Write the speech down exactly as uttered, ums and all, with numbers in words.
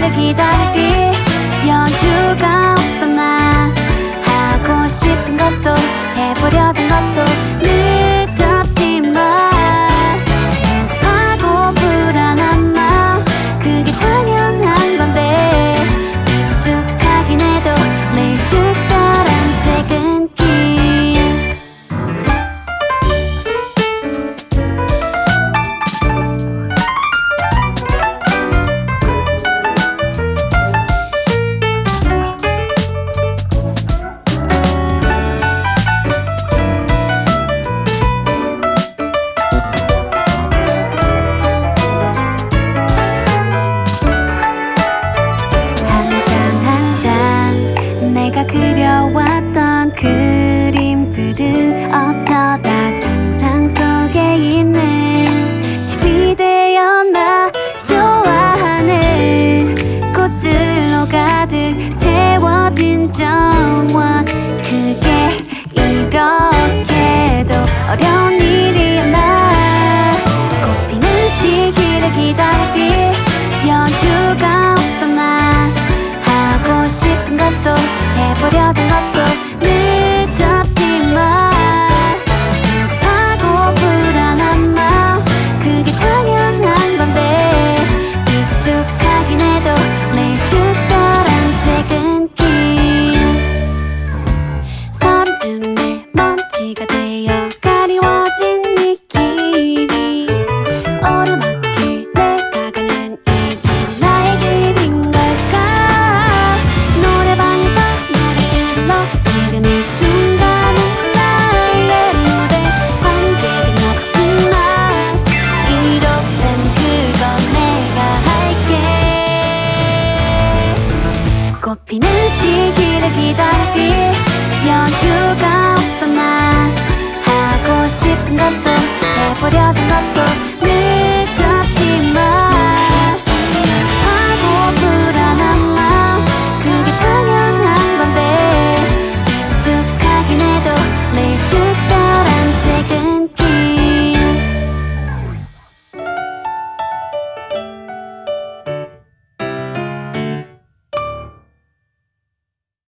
시기를 기다릴 여유가 없어. 나 하고 싶은 것도 해보려던 것도 늦었지만 좁하고 불안한 마음 그게 당연한 건데 익숙하긴 해도 매일 특별한 퇴근길. 내가 그려왔던 그림들은 어쩌다 상상 속에 있는 집이 되어 나 좋아하는 꽃들로 가득 채워진 정원. 그게 이렇게도 어려운 일이었나. 꽃피는 시기를 기다릴 여유가 없어. 나 하고 싶은 것도 해보려던 것도 늦었지만 좁하고 불안한 마음 그게 당연한 건데 익숙하긴 해도 매일 특별한 퇴근길. 서른쯤에 먼지가 되어 가리워진 이 길이 오르막길 내가 가는 이 길 나의 길인 걸까. 노래방에서 노래 불러 지금 이 순간은 나의 무대. 관객은 없지만 이렇단 그건 내가 할게. 꽃피는 시기를 기다릴 여유가 없어. 나 하고 싶은 것도 해보려던 것도